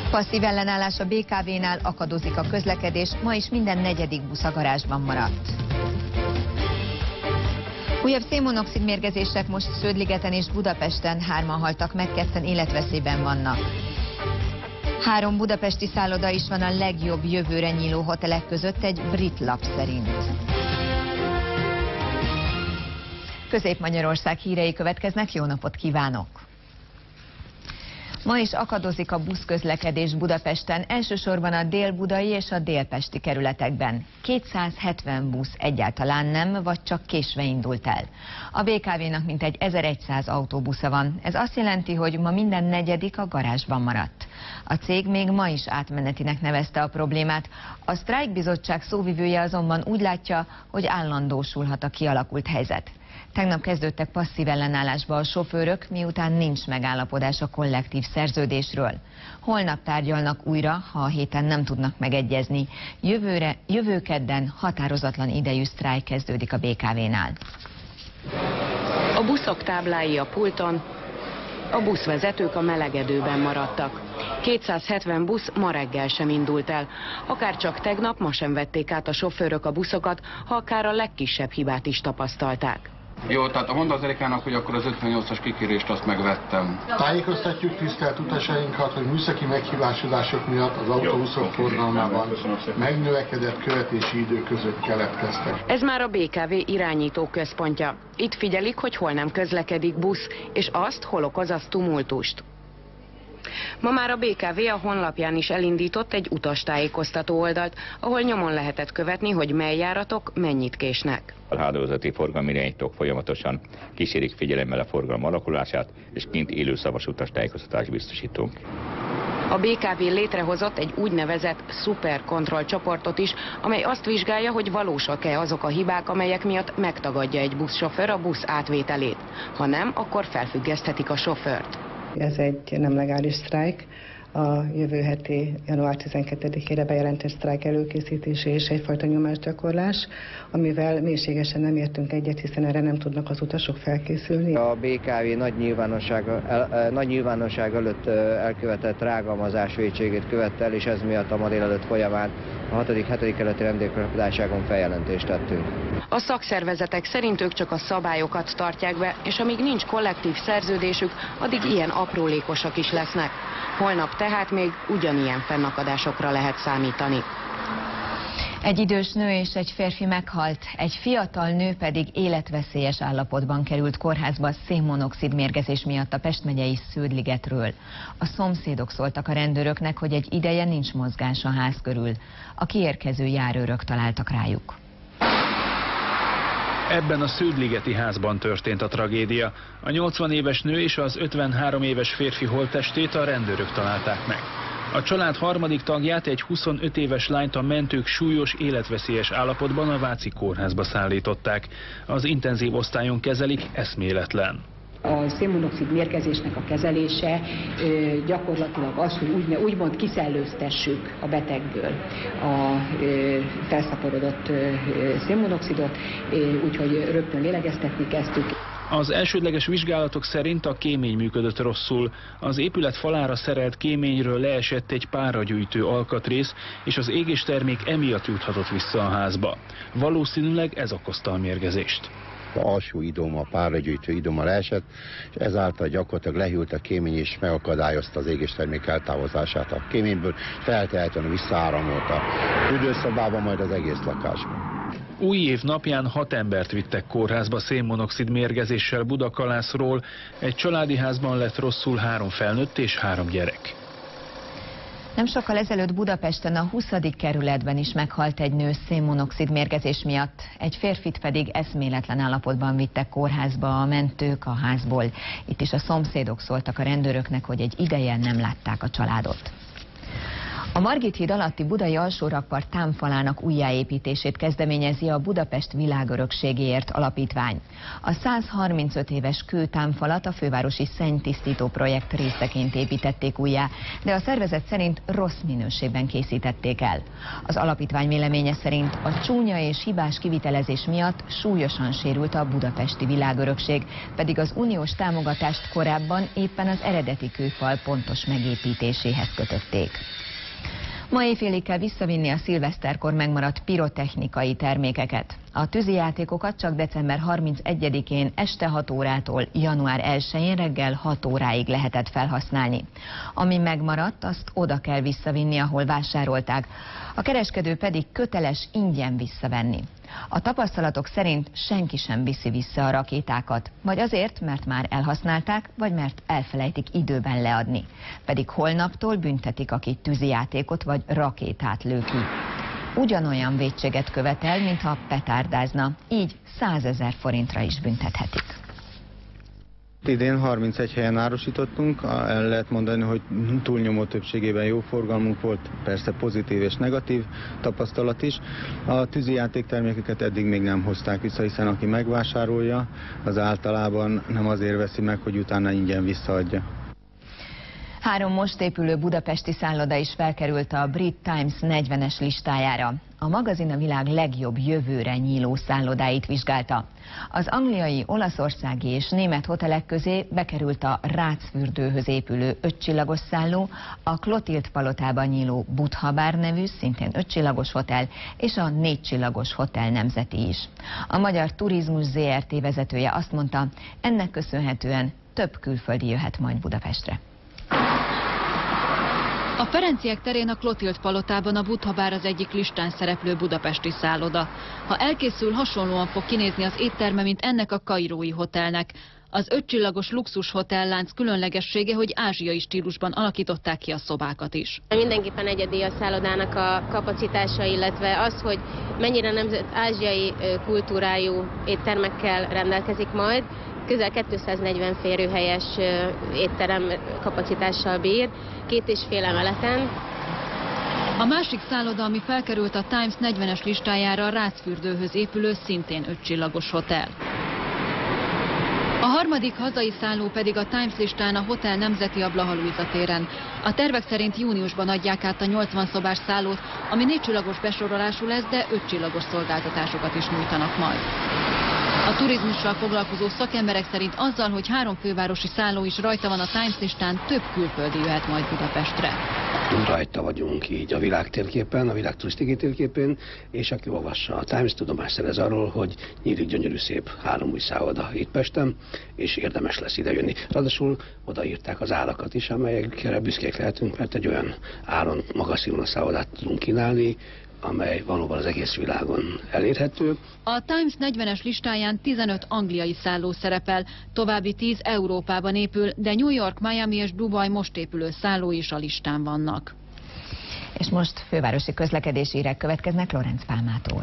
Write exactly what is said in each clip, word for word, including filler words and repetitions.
Passzív ellenállás a bé ká vénál, akadozik a közlekedés, ma is minden negyedik busz a garázsban maradt. Újabb szénmonoxid mérgezések most Sződligeten és Budapesten, hárman haltak meg, ketten életveszélyben vannak. Három budapesti szálloda is van a legjobb jövőre nyíló hotelek között egy brit lap szerint. Közép-Magyarország hírei következnek, jó napot kívánok! Ma is akadozik a buszközlekedés Budapesten, elsősorban a délbudai és a délpesti kerületekben. kétszázhetven busz egyáltalán nem, vagy csak késve indult el. A bé ká vénak mintegy ezerszáz autóbusza van. Ez azt jelenti, hogy ma minden negyedik a garázsban maradt. A cég még ma is átmenetinek nevezte a problémát. A sztrájkbizottság szóvivője azonban úgy látja, hogy állandósulhat a kialakult helyzet. Tegnap kezdődtek passzív ellenállásba a sofőrök, miután nincs megállapodás a kollektív szerződésről. Holnap tárgyalnak újra, ha a héten nem tudnak megegyezni. Jövőre, jövő kedden határozatlan idejű sztrájk kezdődik a bé ká vénál. A buszok táblái a pulton, a buszvezetők a melegedőben maradtak. kétszázhetven busz ma reggel sem indult el. Akár csak tegnap, ma sem vették át a sofőrök a buszokat, ha akár a legkisebb hibát is tapasztalták. Jó, tehát a Honda az Erikának, hogy akkor az ötvennyolcas kikérést azt megvettem. Tájékoztatjuk tisztelt utasainkat, hogy műszaki meghibásodások miatt az autóbuszok forgalmában megnövekedett követési idő között keletkeztek. Ez már a bé ká vé irányító központja. Itt figyelik, hogy hol nem közlekedik busz, és azt, hol okoz az tumultust. Ma már a bé ká vé a honlapján is elindított egy utastájékoztató oldalt, ahol nyomon lehetett követni, hogy mely járatok mennyit késnek. A hálózati forgalmirányítók folyamatosan kísérik figyelemmel a forgalom alakulását, és kint élő szavas utastájékoztatást biztosítunk. A bé ká vé létrehozott egy úgynevezett szuperkontroll csoportot is, amely azt vizsgálja, hogy valósak-e azok a hibák, amelyek miatt megtagadja egy buszsofőr a busz átvételét. Ha nem, akkor felfüggeszthetik a sofőrt. Ez egy nem legális sztrájk, a jövő heti január tizenkettedikére bejelentett sztrájk előkészítése és egyfajta nyomásgyakorlás, amivel mélységesen nem értünk egyet, hiszen erre nem tudnak az utasok felkészülni. A bé ká vé nagy nyilvánosság, el, nagy nyilvánosság előtt elkövetett rágalmazás vétségét követte el, és ez miatt a ma délelőtt folyamán a hatodik-hetedik kerületi rendőrkapitányságon feljelentést tettünk. A szakszervezetek szerint ők csak a szabályokat tartják be, és amíg nincs kollektív szerződésük, addig ilyen aprólékosak is lesznek. Holnap tehát még ugyanilyen fennakadásokra lehet számítani. Egy idős nő és egy férfi meghalt, egy fiatal nő pedig életveszélyes állapotban került kórházba szénmonoxid mérgezés miatt a Pest megyei Sződligetről. A szomszédok szóltak a rendőröknek, hogy egy ideje nincs mozgás a ház körül. A kiérkező járőrök találtak rájuk. Ebben a sződligeti házban történt a tragédia. A nyolcvan éves nő és az ötvenhárom éves férfi holttestét a rendőrök találták meg. A család harmadik tagját, egy huszonöt éves lányt a mentők súlyos életveszélyes állapotban a váci kórházba szállították. Az intenzív osztályon kezelik, eszméletlen. A szénmonoxid mérgezésnek a kezelése gyakorlatilag az, hogy úgy, úgymond kiszellőztessük a betegből a felszaporodott szénmonoxidot, úgyhogy rögtön lélegeztetni kezdtük. Az elsődleges vizsgálatok szerint a kémény működött rosszul. Az épület falára szerelt kéményről leesett egy páragyűjtő alkatrész, és az égéstermék emiatt juthatott vissza a házba. Valószínűleg ez okozta a mérgezést. A alsó idoma, a páragyűjtő idoma leesett, és ezáltal gyakorlatilag lehűlt a kémény és megakadályozta az égéstermék eltávozását a kéményből, feltehetően visszaáramolt a fürdőszobába, majd az egész lakásban. Új év napján hat embert vittek kórházba szénmonoxid mérgezéssel Budakalászról. Egy családi házban lett rosszul három felnőtt és három gyerek. Nem sokkal ezelőtt Budapesten a huszadik kerületben is meghalt egy nő szénmonoxid mérgezés miatt, egy férfit pedig eszméletlen állapotban vittek kórházba a mentők a házból. Itt is a szomszédok szóltak a rendőröknek, hogy egy ideje nem látták a családot. A A Margit híd alatti budai alsórakpart támfalának újjáépítését kezdeményezi a Budapest Világörökségéért Alapítvány. A száz harmincöt éves kőtámfalat a fővárosi szennytisztító projekt részeként építették újjá, de a szervezet szerint rossz minőségben készítették el. Az alapítvány véleménye szerint a csúnya és hibás kivitelezés miatt súlyosan sérült a budapesti világörökség, pedig az uniós támogatást korábban éppen az eredeti kőfal pontos megépítéséhez kötötték. Ma éjfélig kell visszavinni a szilveszterkor megmaradt pirotechnikai termékeket. A tűzijátékokat csak december harmincegyedikén este hat órától január elsején reggel hat óráig lehetett felhasználni. Ami megmaradt, azt oda kell visszavinni, ahol vásárolták. A kereskedő pedig köteles ingyen visszavenni. A tapasztalatok szerint senki sem viszi vissza a rakétákat, vagy azért, mert már elhasználták, vagy mert elfelejtik időben leadni. Pedig holnaptól büntetik, aki tűzijátékot vagy rakétát lő ki. Ugyanolyan vétséget követel, mintha petárdázna, így százezer forintra is büntethetik. Idén harmincegy helyen árusítottunk, el lehet mondani, hogy túlnyomó többségében jó forgalmunk volt, persze pozitív és negatív tapasztalat is. A tűzijáték termékeket eddig még nem hozták vissza, hiszen aki megvásárolja, az általában nem azért veszi meg, hogy utána ingyen visszaadja. Három most épülő budapesti szálloda is felkerült a Brit Times negyvenes listájára. A magazin a világ legjobb jövőre nyíló szállodáit vizsgálta. Az angliai, olaszországi és német hotelek közé bekerült a Rácfürdőhöz épülő ötcsillagos szálló, a Clotilde palotában nyíló Buddha Bar nevű, szintén ötcsillagos hotel, és a négycsillagos hotel nemzeti is. A Magyar Turizmus zé er té vezetője azt mondta, ennek köszönhetően több külföldi jöhet majd Budapestre. A Ferenciek terén a Clotilde palotában a Buddha Bar az egyik listán szereplő budapesti szálloda. Ha elkészül, hasonlóan fog kinézni az étterme, mint ennek a kairói hotelnek. Az ötcsillagos luxus hotellánc különlegessége, hogy ázsiai stílusban alakították ki a szobákat is. Mindenképpen egyedi a szállodának a kapacitása, illetve az, hogy mennyire nemzet ázsiai kultúrájú éttermekkel rendelkezik majd. Közel kétszáznegyven férőhelyes étterem kapacitással bír, két és fél emeleten. A másik szálloda, ami felkerült a Times negyvenes listájára, a Rácfürdőhöz épülő, szintén ötcsillagos hotel. A harmadik hazai szálló pedig a Times listán a Hotel Nemzeti a Blaha Lujza téren. A tervek szerint júniusban adják át a nyolcvan szobás szállót, ami négycsillagos besorolású lesz, de ötcsillagos szolgáltatásokat is nyújtanak majd. A turizmussal foglalkozó szakemberek szerint azzal, hogy három fővárosi szálló is rajta van a Times listán, több külföldi jöhet majd Budapestre. Rajta vagyunk így a világ térképen, a világ turisztikai térképén, és aki olvassa a Times, tudomást szerez arról, hogy nyílik gyönyörű szép három új szálloda itt Pesten, és érdemes lesz idejönni. Ráadásul odaírták az árakat is, amelyekre büszkék lehetünk, mert egy olyan áron magas színvonalú szállodát tudunk kínálni, amely valóban az egész világon elérhető. A Times negyvenes listáján tizenöt angliai szálló szerepel, további tíz Európában épül, de New York, Miami és Dubaj most épülő szálló is a listán vannak. És most fővárosi közlekedési hírek következnek Lorenz Pálmától.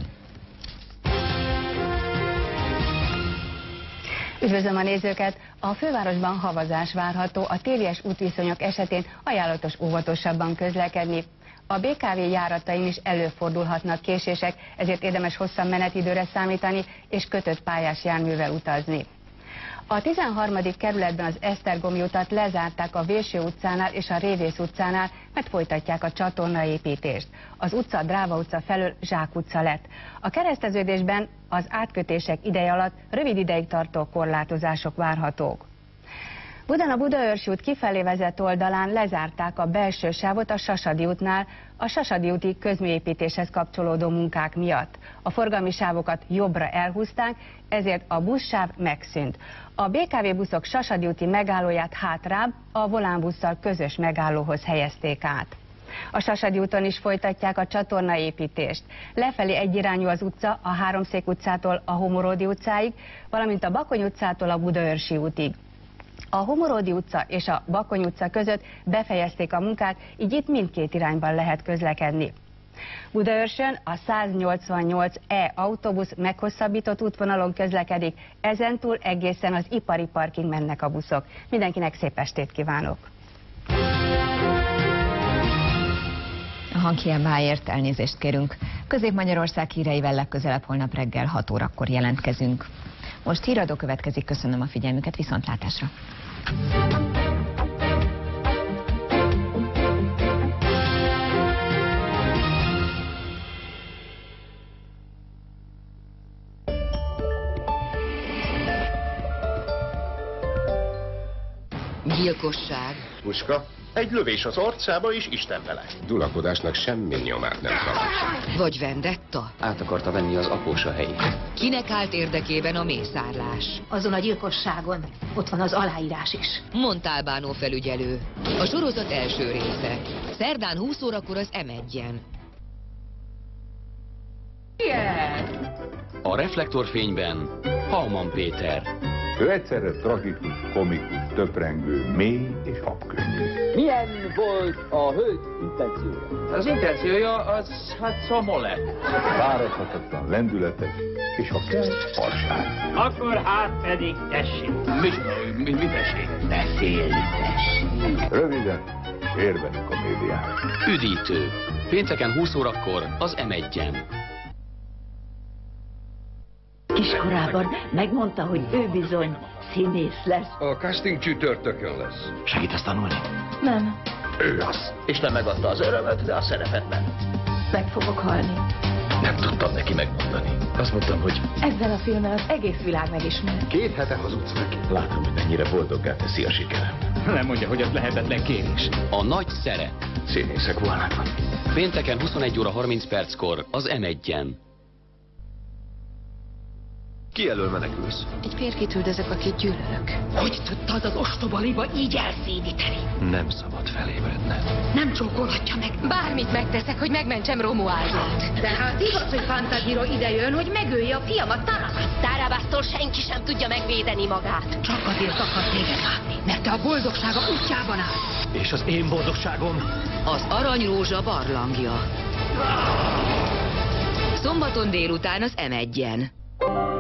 Üdvözlöm a nézőket! A fővárosban havazás várható, a télies útviszonyok esetén ajánlatos óvatosabban közlekedni. A bé ká vé járatain is előfordulhatnak késések, ezért érdemes hosszabb menetidőre számítani és kötött pályás járművel utazni. A tizenharmadik kerületben az Esztergomi utat lezárták a Véső utcánál és a Révész utcánál, mert folytatják a csatornaépítést. Az utca Dráva utca felől Zsák utca lett. A kereszteződésben az átkötések ideje alatt rövid ideig tartó korlátozások várhatók. Budán a Budaörsi út kifelé vezet oldalán lezárták a belső sávot a Sasadi útnál, a Sasadi úti közműépítéshez kapcsolódó munkák miatt. A forgalmi sávokat jobbra elhúzták, ezért a buszsáv megszűnt. A bé ká vé buszok Sasadi úti megállóját hátrább, a volánbusszal közös megállóhoz helyezték át. A Sasadi úton is folytatják a csatornaépítést. Lefelé egyirányú az utca a Háromszék utcától a Homoródi utcáig, valamint a Bakony utcától a Budaörsi útig. A Homoródi utca és a Bakony utca között befejezték a munkát, így itt mindkét irányban lehet közlekedni. Budaörsön a száznyolcvannyolc E autóbusz meghosszabbított útvonalon közlekedik, ezentúl egészen az ipari parking mennek a buszok. Mindenkinek szép estét kívánok! hanghiámáért elnézést kérünk. Közép-Magyarország híreivel legközelebb holnap reggel hat órakor jelentkezünk. Most híradó következik, köszönöm a figyelmüket, viszontlátásra! Gyilkosság. Puska, egy lövés az arcába és Isten vele. Dulakodásnak semmi nyomát nem találtam. Vagy vendetta. Át akarta venni az apósa helyét. Kinek állt érdekében a mészárlás? Azon a gyilkosságon ott van az aláírás is. Montalbano felügyelő. A sorozat első része. Szerdán húsz órakor az em egyen. Yeah. A reflektorfényben Hauman Péter. Ő egyszerre tragikus, komikus, töprengő, mély és habkönnyű. Milyen volt a hölgy intenciója? Az intenciója az, hát szomó lett. Várathatatlan, lendületes, és ha kell, farsák. Akkor hát pedig tessék. Mi, mi, mi tessék? Beszélni tessék. Röviden, érveni komédiák. Üdítő. Pénteken húsz órakor az em egyen. Kiskorában megmondta, hogy ő bizony színész lesz. A casting csütörtökön lesz. Segítesz tanulni? Nem. Ő az. És nem megadta az örömöt, de a szerepet nem. Meg fogok halni. Nem tudtam neki megmondani. Azt mondtam, hogy Ezzel a filmmel az egész világ megismer. két hete hazudsz neki. Látom, hogy mennyire boldoggá teszi a sikerem. Nem mondja, hogy az lehetetlen kérés. A nagy szerep. Színészek volnak. Pénteken huszonegy óra harminc perckor az em egyen. Ki elől menekülsz? Egy férfit üldözök, akit gyűlölök. Hogy tudtad az ostoba liba így elszédíteni? Nem szabad felébredned. Nem csókolhatja meg. Bármit megteszek, hogy megmentsem Romualdot. De hát igaz, hogy Fantagiro idejön, hogy megölje a fiamat, Tarabaszt. Tarabasztól senki sem tudja megvédeni magát. Csak azért akar téged látni, mert te a boldogsága útjában állsz. És az én boldogságom? Az Aranyrózsa barlangja. Szombaton délután az em egyen.